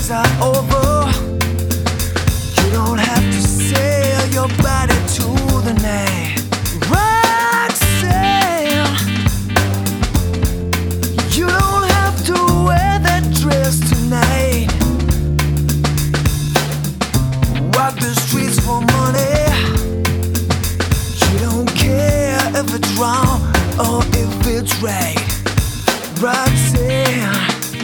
days are over. You don't have to sell your body to the night. Roxanne, you don't have to wear that dress tonight. Walk the streets for money. You don't care if it's wrong or if it's right. Roxanne,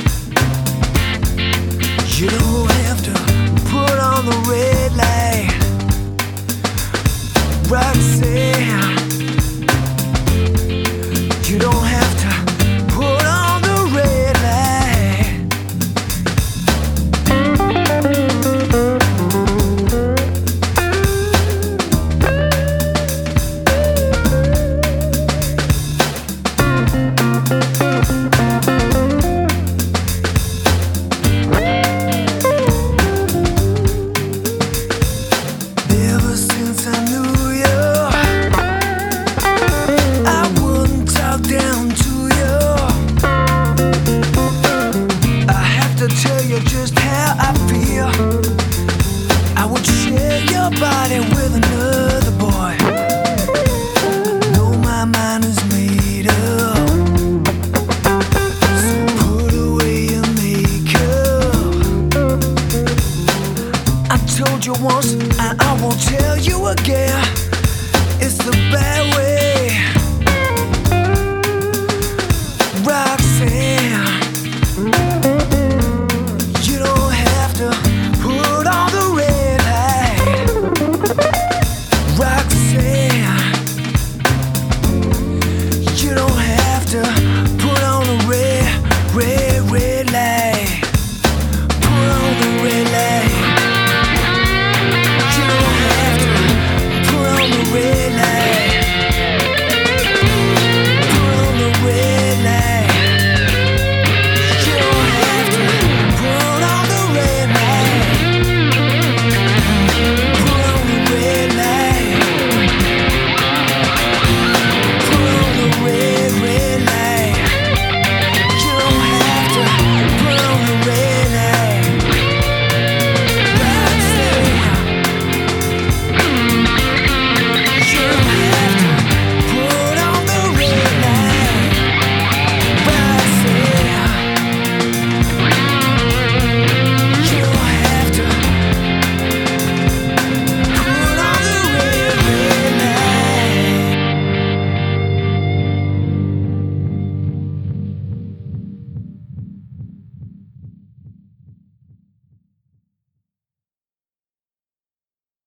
you don't have to put on the red light. Roxanne, you don't have to put on the red light. Ever since I knew you, I wouldn't talk down to you. I have to tell you just how I feel. I would share your body with another boy. I know my mind is made up, so put away your makeup. I told you once and I won't tell you again. It's the bad way. Roxanne,